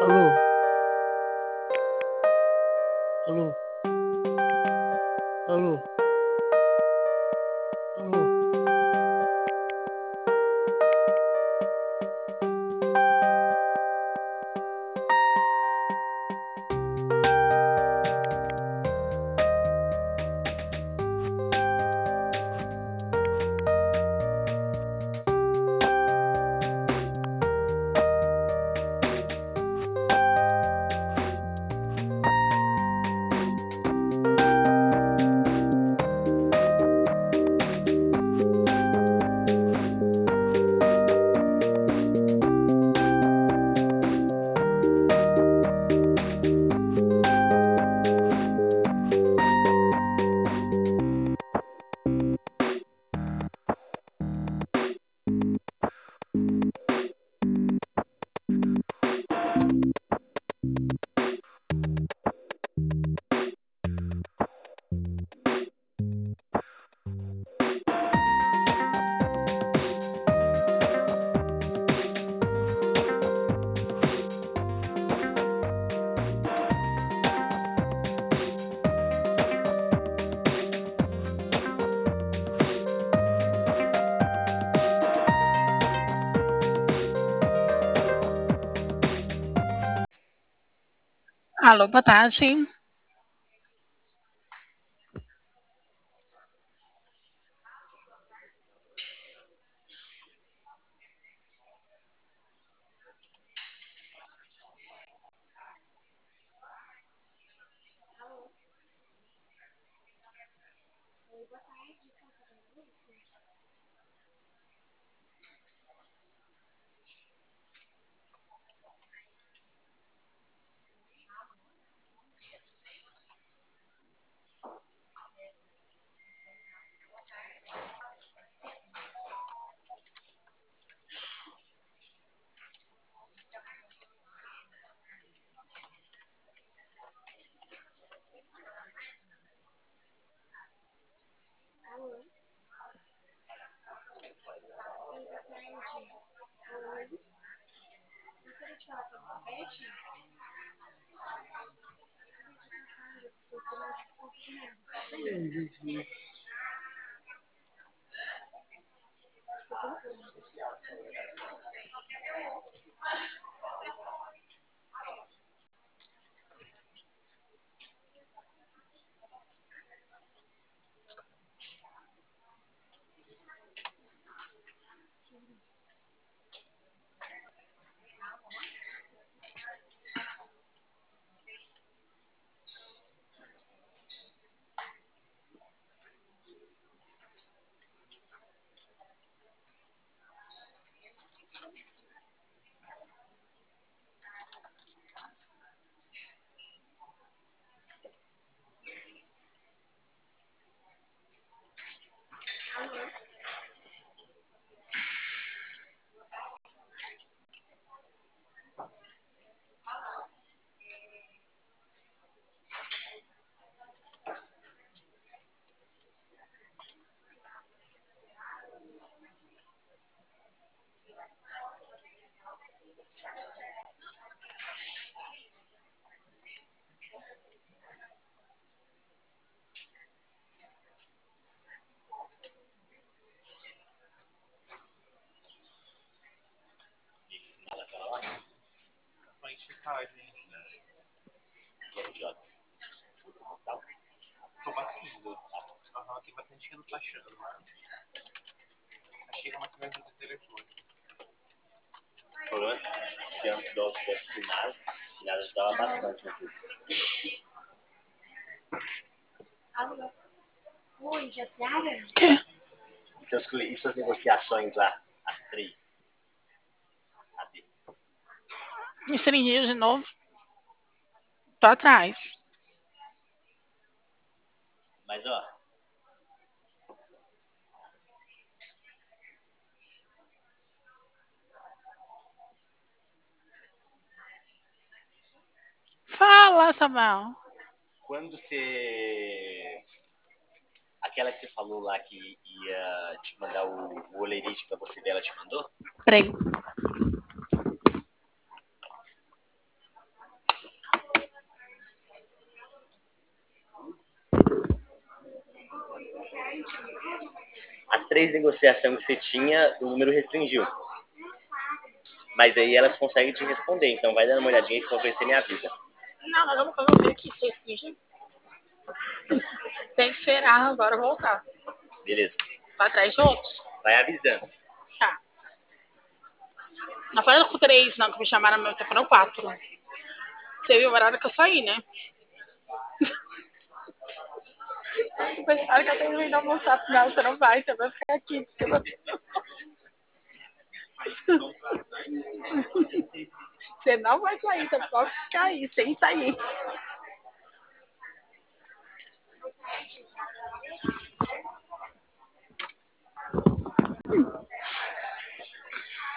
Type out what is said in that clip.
Alô, alô, alô, alô. Alô, boa tarde. Que? E suas negociações lá, as três? Cadê? Me de novo? Tô atrás. Mas, ó, Fala, Samuel. quando você. Aquela que você falou lá que ia te mandar o olerite pra você dela, te mandou? Peraí. três negociações que você tinha, o número restringiu. Mas aí elas conseguem te responder, então vai dando uma olhadinha e se for você me avisa. Não, mas eu não sei que se restringe. Tem que esperar agora voltar. Beleza. Pra trás de outros. Vai avisando. Tá. Não foram 3, não, que me chamaram meu tempo, foram 4. Você viu o horário que eu saí, né? Pensaram que eu tenho que ir almoçar. Não, você não vai, você vai ficar aqui. Você não vai sair, você pode ficar aí, sem sair.